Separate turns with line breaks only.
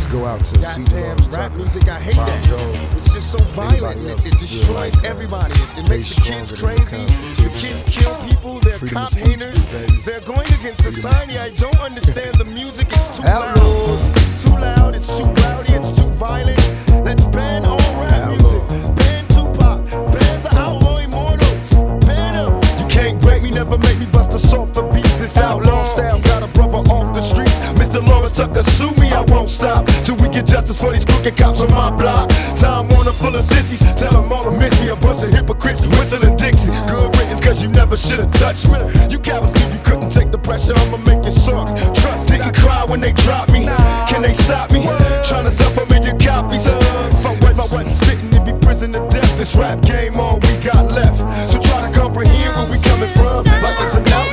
go out to
Goddamn rap music, I hate that. It's just so violent. It destroys everybody. It makes the kids crazy. The kids kill people. They're cop haters. They're going against society. I don't understand the music. It's too loud. It's too loud. It's too rowdy. It's too violent. Let's ban all rap music. Ban Tupac. Ban the Outlaw Immortals. Ban them. You can't break me. Never make me bust a softer beats. This outlaw style got a brother off the streets. Mr. Lawrence Tucker, sue me. I won't stop till we get justice for these crooked cops on my block. Time Warner full of sissies, tell them all to miss me. A bunch of hypocrites whistling Dixie. Good riddance, cause you never should've touched me. You cowards knew you couldn't take the pressure, I'ma make you suck. Trust, didn't cry when they dropped me. Can they stop me? Trying to sell for million copies. If I wasn't spitting, it'd be prison to death. This rap game, all we got left. So try to comprehend where we coming from. Like it's an out.